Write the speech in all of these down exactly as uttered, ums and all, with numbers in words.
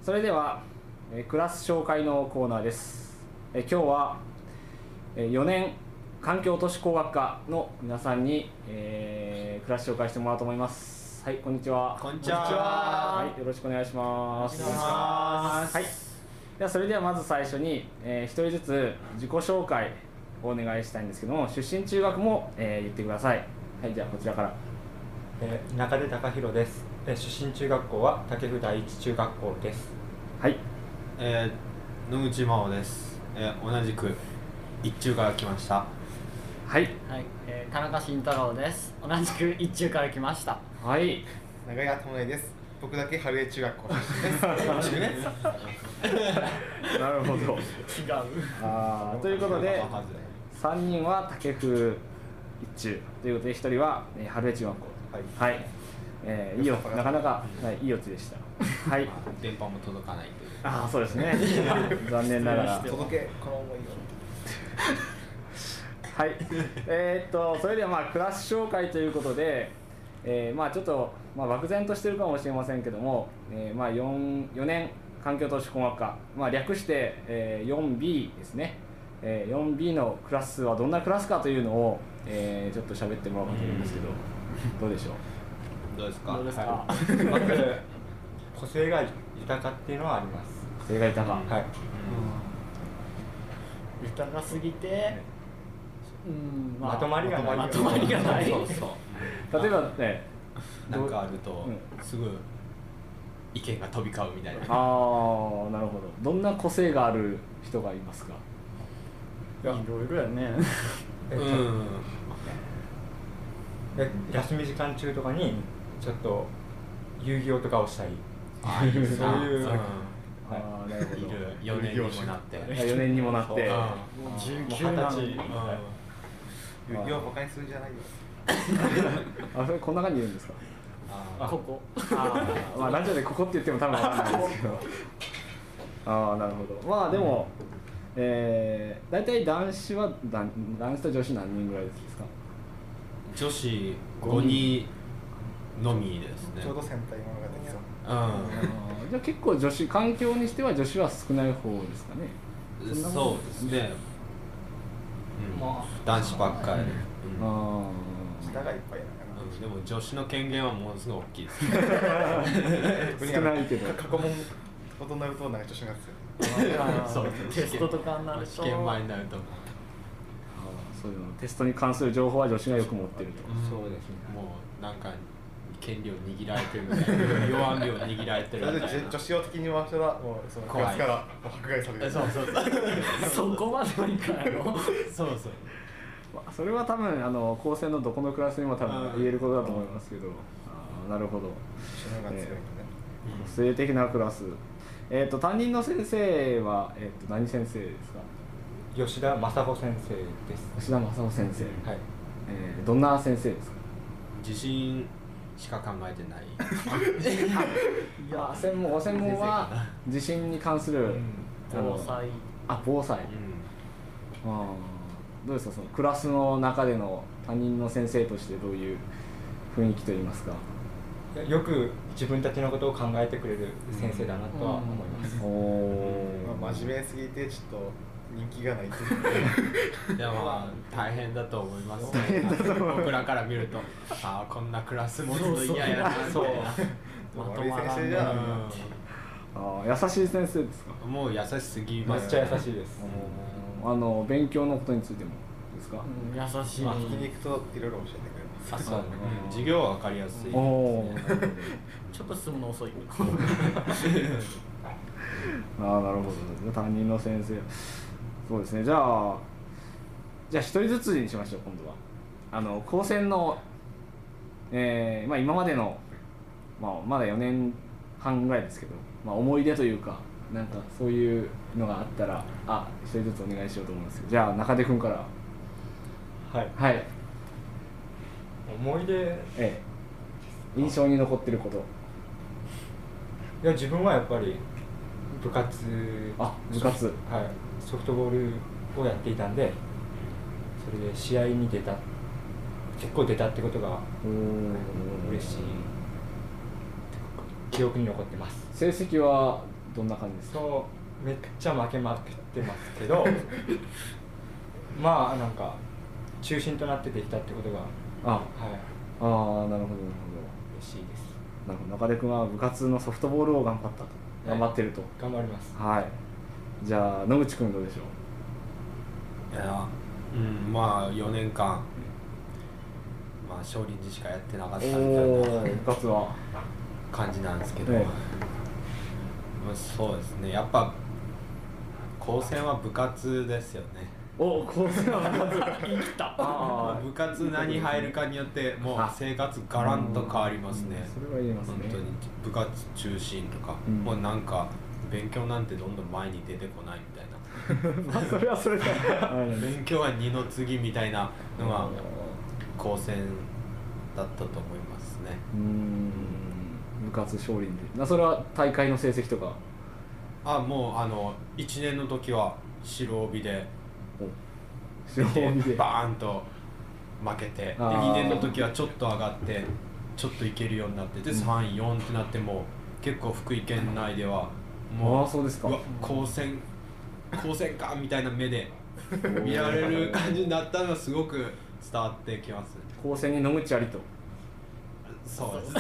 それでは、えークラス紹介のコーナーです。えー今日は、えーよねん環境都市工学科の皆さんに、えークラス紹介してもらおうと思います。はい、こんにちは。 こんにちは。 はい、よろしくお願いします。 お願いします。 はい。ではそれではまず最初に、えー、一人ずつ自己紹介をお願いしたいんですけども、出身中学も、えー言ってください。はい、じゃあこちらから。 えー中出隆弘です。えー出身中学校は武生第一中学校です。 はい。 えー、野口真央です。えー、同じく一中から来ました。 はい。 はい、えー、田中慎太郎です。同じく一中から来ました。 はい。 長屋智恵です。僕だけ春江中学校出身です。 なるほど。 違う。 あーということでさんにんは武生一中ということでひとりは、えー、春江中学校。 はい。 はい。えー、いいよ、なかなか、はい、いいよつでした。はい。 電波も届かないという。 ああ、そうですね。残念ながら。 届けこの思いを。 はい。えー、っとそれではまあクラス紹介ということで、えー、まあちょっとまあ漠然としてるかもしれませんけども、えー、まあよん、よねん環境都市工学科、まあ略して、えー、よんビー ですね。えー、よんビー のクラスはどんなクラスかというのを、えー、ちょっと喋ってもらおうかと思うんですけど、どうでしょう。 どうですか。 どうですか。 はい、まず個性が豊かっていうのはあります。 正解高。 はい。 豊かすぎて、うん、 まとまりがない。 まとまりがない。 そうそう。 例えばね、 なんかあると、 うんすぐ意見が飛び交うみたいな。 ああ、なるほど。どんな個性がある人がいますか。 いろいろやね。 えっとうん。 え休み時間中とかにちょっと遊戯王とかをしたり。 ああ、いいですね。 そういううんああ、なるほど。 いるよねんにもなって。 よねんにもなって。 そうもうじゅうきゅうなのに。 うんようバカにするんじゃないよ。 あ、それこんな感じで言うんですか。 あここ。 ああ、まあラジオでここって言っても多分わかんないですけど。ああ、なるほど。まあでも、えー、大体男子は男男子と女子何人ぐらいですか。 女子ごにんのみですね。 ちょうど戦隊物語ですよ。 うあーじゃあ結構女子環境にしては女子は少ない方ですかね。 ん。そうですね。うんまあ男子ばっかり。うんあ下がいっぱいだかうんでも女子の権限はものすごい大きいですね。 あ、少ないけど。 ら。過去問大人になるとなんか女子なんですよ。 そうテストとかになると。 試験前になるともうあーそういうのテストに関する情報は女子がよく持ってると。 そうですね。 もうなんか権利を握られてるみたいな弱みを握られてそるみたいな。 れで女子を敵に回したらもうそのクラスからもう迫害される。 そうそうそう。 そこまではいかないの。 そうそう。 まあそれは多分あの高専のどこのクラスにも多分言えることだと思いますけど、あーなるほど。 女子の方が強いとね。 個性的なクラス。えっ、と担任の先生はえっ、と何先生ですか。 吉田正穂先生です。 吉田正夫先生。 はい。 えー、どんな先生ですか。 自信しか考えてない。 いや専門ご専門は地震に関する、あの防災。 あ防災。 うあーどうですかそのクラスの中での担任の先生としてどういう雰囲気といいますか。 いやよく自分たちのことを考えてくれる先生だなとは思います。 おお。 まあ真面目すぎてちょっと人気がないっていう。 ん。でもまあ大変だと思いますね。僕らから見ると、ああこんなクラス持つの嫌やなみたいな。 悪い先生じゃん。 あー優しい先生ですか。 うんもう優しすぎます。 めっちゃ優しいです。 あの勉強のことについてもですか。 うん、優しい。 まあ聞きに行くといろいろ教えてくれます。 あそう、うん授業は分かりやすい。 おお。 ちょっと進むの遅い。 ああなるほど。担任の先生。そうですね。じゃあじゃあ一人ずつにしましょう今度は。あの高専の、えー、まあ今までのまあまだよねんはんぐらいですけど、まあ思い出というかなんかそういうのがあったらあ一人ずつお願いしようと思うんですけど、じゃあ中出君から。 はい。 はい。 思い出、いええ。印象に残ってること。 や自分はやっぱり部活、 あ部活。 はい、ソフトボールをやっていたんで、それで試合に出た、結構出たってことがおー嬉しい記憶に残ってます。 成績はどんな感じですか？ そうめっちゃ負けまくってますけどまあなんか中心となってできたってことがあ、 はいあー、なるほどなるほど。 嬉しいです。 なるほど。中出君は部活のソフトボールを頑張ったと、頑張ってると。 頑張ります。 はい。じゃあ野口君どうでしょう？ いや、うん、まあよねんかん、まあ少林寺しかやってなかったみたいおー、 な部活は？ 感じなんですけど、 ええまあ、そうですね、やっぱ高専は部活ですよね。 お、高専は部活。 言い切った。 あ部活何入るかによってもう生活ガランと変わりますね。 それは言えますね。 本当に部活中心とか、 うんもうなんか勉強なんてどんどん前に出てこないみたいなまあそれはそれで。 勉強は二の次みたいなのが高専だったと思いますね。 うーん、部活少林寺。なそれは大会の成績とか。 あ、もうあのいちねんの時は白帯で白帯で。 バーンと負けて、であーにねんの時はちょっと上がってちょっといけるようになって、でさんいよんってなっても結構福井県内ではもう、 あー、そうですか。 うわ高専高専かみたいな目で見られる感じになったのがすごく伝わってきます。 高専に野口ありと。 そうです。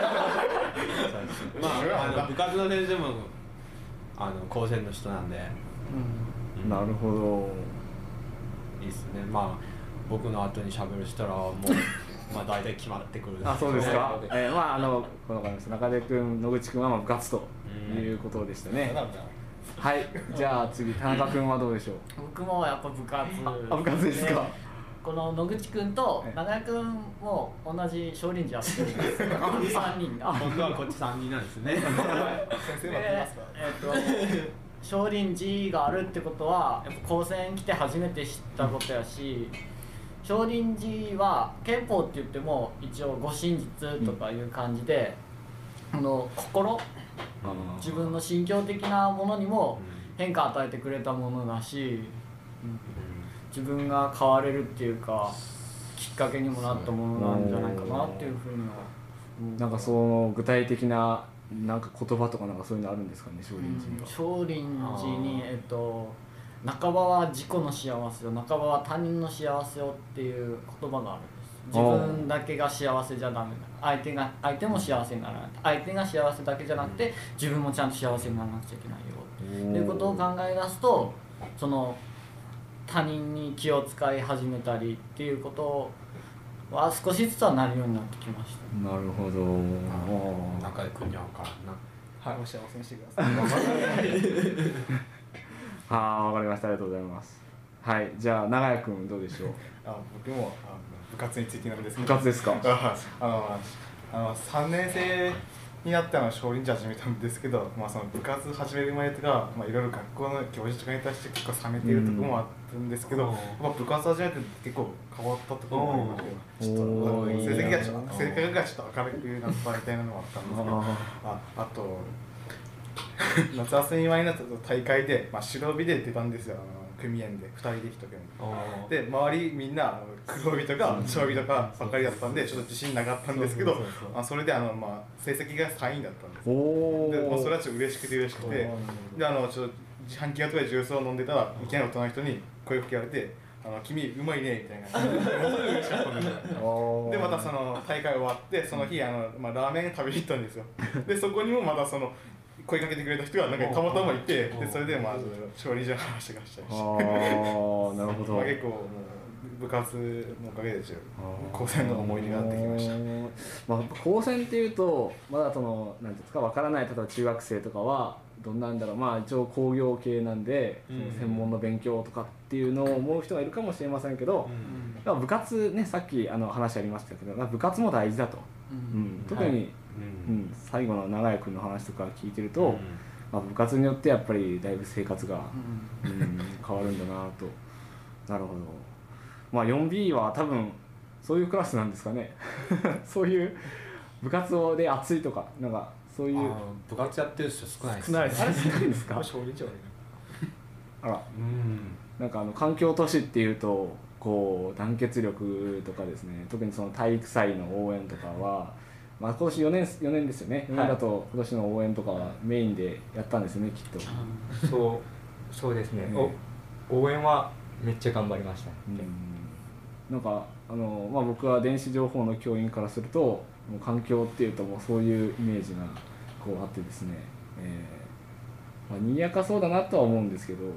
まああの部活の先生もあの高専の人なんで、うんなるほど。 いいですね。まあ僕の後に喋る人らはもうまあ大体決まってくる。 あ、そうですか。えー、まああのこの感じです。中出君、野口君はまあ部活ということでしたね。はい。じゃあ次田中君はどうでしょう。 僕もやっぱ部活。 あ、部活ですか。 この野口くんと長谷くんも同じ少林寺やってるんです。さんにん。あ、 本当はこっちさんにんなんですね。 先生待ってますか？ えっと少林寺があるってことはやっぱ高専来て初めて知ったことやし、少林寺は憲法って言っても一応護身術とかいう感じで、あの心、自分の心境的なものにも変化与えてくれたものだし、自分が変われるっていうかきっかけにもなったものなんじゃないかなっていうふうには思う。 なんかその具体的ななんか言葉とかなんかそういうのあるんですかね、少林寺には。 少林寺にえっと半ばは自己の幸せを、半ばは他人の幸せをっていう言葉があるんです。自分だけが幸せじゃダメだ、相手が相手も幸せにならない、相手が幸せだけじゃなくて自分もちゃんと幸せにならなくちゃいけないよっていうことを考え出すと、その他人に気を使い始めたりっていうことは少しずつはなるようになってきました。 なるほど。 中で組には分からんな。 はい、お幸せにしてください。 ああ、わかりました。ありがとうございます。はい、じゃあ長谷君どうでしょう。 あ、僕もあ部活についてなんですけど。 部活ですか。 ああのあのさんねん生になってあの少林寺始めたんですけど、まあ、その部活始める前とか、まあ、いろいろ学校の行事とかに対して結構冷めているところもあったんですけど、 うんまあ、部活始めて結構変わったところもありましたけど、ちょっとあのおー成績がちょっと性格がちょっと明るくなったみたいなのもあったんですけど、ああと夏休み前になった大会で、まあ、白帯で出たんですよ。あの組員でふたりでひと組で、周りみんなあの黒帯とか白帯とかばっかりだったんでちょっと自信なかったんですけど、あそれであの、まあ、成績がさんいだったんです。 おで、まあ、それはお。 ちょっと嬉しくて嬉しくて、であのちょっと自販機屋とかでジュースを飲んでたらいきなり大人の人に声をかけられて「あの君うまいね」みたいな感じでものすごい嬉しかったんですよ。でまたその大会終わってその日あの、まあ、ラーメン食べに行ったんですよ。でそこにもまたその声かけてくれた人がなんかたまたまいて、でそれでまあ勝利じゃ話がしたりして、 ああ、なるほど。 まあ結構もう部活のおかげで高専の思い出があってきました。 まあ、高専っていうとまだそのなんていうんですかわからない、例えば中学生とかはどんなんだろう、まあ一応工業系なんで、 うんその専門の勉強とかっていうのを思う人がいるかもしれませんけど、まあ部活ね、さっきあの話ありましたけど、まあ部活も大事だと、 うんうん、特に、 はいうん、最後の長谷君の話とか聞いてると、まあ、部活によってやっぱりだいぶ生活が、うん、変わるんだなと。なるほど。まあ よんビー は多分そういうクラスなんですかね。そういう部活をで熱いとかなんかそういうあ部活やってる人少ないです。 少ないです。あれ少ないんですか。 少林寺はあら、 うん。 なんかあの環境都市っていうとこう団結力とかですね、特にその体育祭の応援とかはまあ、今年よねんよねんですよね。よねんだと今年の応援とかはメインでやったんですよね、きっと。 そうそうですね、 ねお応援はめっちゃ頑張りましたね。 うんなんかあの、まあ、僕は電子情報の教員からするともう環境っていうともうそういうイメージがこうあってですね、えーまあ、賑やかそうだなとは思うんですけど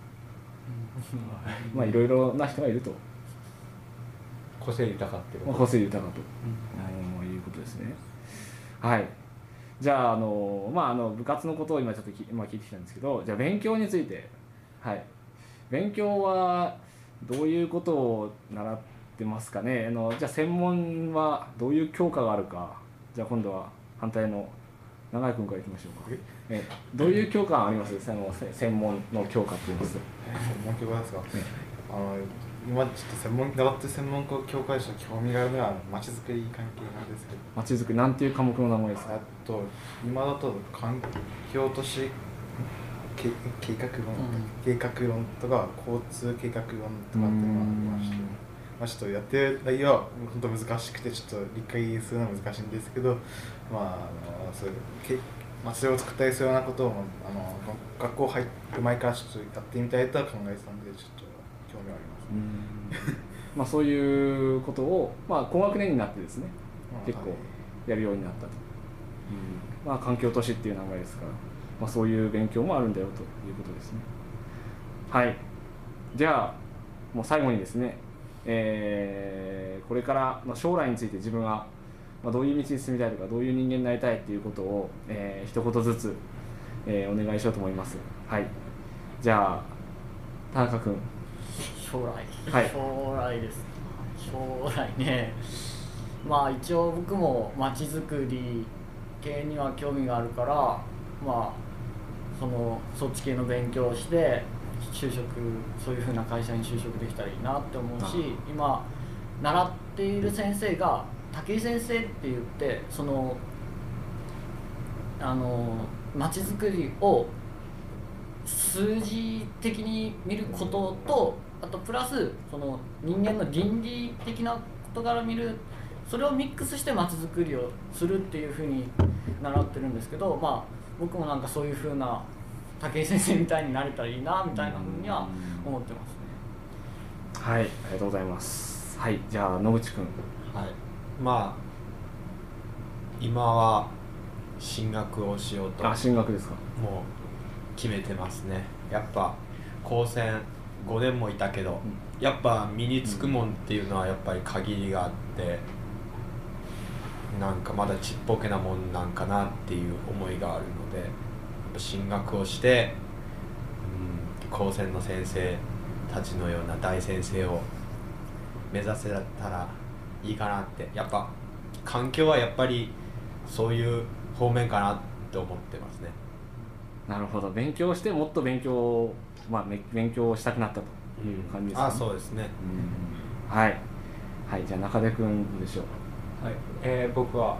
まあいろいろな人がいると、 個性豊かっていうまあ、 こと個性豊かと、うん、いうことですね。はい。じゃああの、まあ、あの部活のことを今ちょっとき、まあ、聞いてきたんですけど、じゃあ勉強について、はい、勉強はどういうことを習ってますかね。あのじゃあ専門はどういう教科があるか、じゃあ今度は反対の永井君からいきましょうか。えどういう教科があります？その専門の教科って言います。 専門教科ですか。あの今ちょっと専門習ってる専門教科で興味があるのはまちづくり関係なんですけど。 まちづくりなんていう科目の名前ですか？ あと今だと環境都市計計画論、計画論とか交通計画論とかっていうのがありまして、まあちょっとやってる内容は本当難しくてちょっと理解するのは難しいんですけど、まああのそういう街を作ったりするようなことをあの学校入る前からちょっとやってみたいとは考えてたんでちょっと興味はあります、ね。 まあそういうことをまあ高学年になってですね、 まあ、 結構やるようになったと。まあ環境都市っていう名前ですから。まあ、そういう勉強もあるんだよということですね。はい。じゃあもう最後にですね、えー、これからの将来について自分はどういう道に進みたいとかどういう人間になりたいということを、えー、一言ずつ、えー、お願いしようと思います。はい。じゃあ田中君。 将来、 はい、 将来です。将来ね、まあ一応僕もまちづくり系には興味があるから、まあそのそっち系の勉強をして就職そういう風な会社に就職できたらいいなって思うし、今習っている先生が武井先生って言ってそのあのまちづくりを数字的に見ることとあとプラスその人間の倫理的な事柄を見るそれをミックスしてまちづくりをするっていう風に習ってるんですけど、まあ僕もなんかそういう風な武井先生みたいになれたらいいなみたいな風には思ってますね。 はい、ありがとうございます。はい、じゃあ野口君。 はい、まあ今は進学をしようとあ、進学ですか。 もう決めてますね。やっぱ高専ごねんもいたけど、うん、やっぱ身につくもんっていうのはやっぱり限りがあって、うん、なんかまだちっぽけなもんなんかなっていう思いがあるので、やっぱ進学をして、うん、高専の先生たちのような大先生を目指せたらいいかなって。やっぱ環境はやっぱりそういう方面かなって思ってますね。 なるほど。勉強してもっと勉強を、まあ、勉強をしたくなったという感じですかね。 あ、そうですね。 うん、はい、はい、じゃあ中出君でしょう。 はい、えー、僕は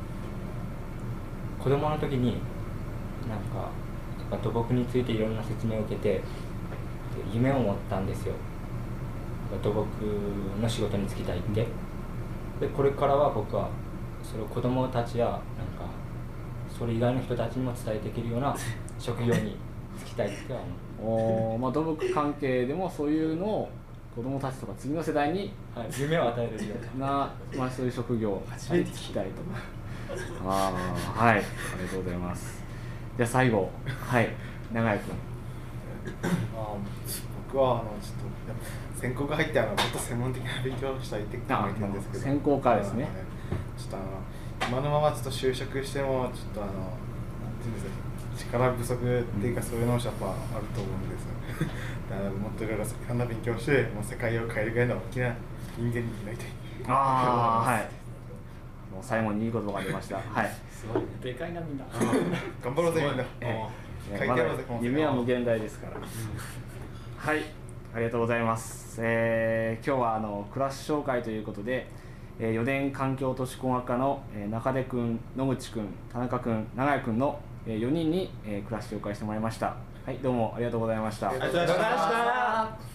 子供の時になんか土木についていろんな説明を受けて夢を持ったんですよ。土木の仕事に就きたいって。でこれからは僕はそれを子供たちやなんかそれ以外の人たちにも伝えていけるような職業に就きたいっては思う。 お、まあ、土木関係でもそういうのを子供たちとか次の世代に、 はい、夢を与えるような、 なまあ、そういう職業を聞きたいとああ、はい、ありがとうございます。じゃあ最後、はい、永井君。 あ僕はあのちょっと専攻が入ってあのもっと専門的な勉強をしたいって考えてるんですけど、 専攻科ですね。 ちょっとあの今のままちょっと就職してもちょっとあのなんていうんですか、力不足っていうかそういうのもやっぱあると思うんですよね。だからもっといろいろいろんな勉強をしてもう世界を変えるぐらいの大きな人間になりたい。 ああ、はい。もう最後にいい言葉が出ました。はい。 すごいでかいなみんな。 頑張ろうぜみんな。 え書いてやろうぜ、 まだ夢は無限大ですから。はい、ありがとうございます。えー、今日はあのクラス紹介ということで、えー、よねん環境都市工学科の、えー、中出君、野口君、田中君、永井君の、えー、よにんに、えー、クラス紹介してもらいました。はい、どうもありがとうございました。 ありがとうございました。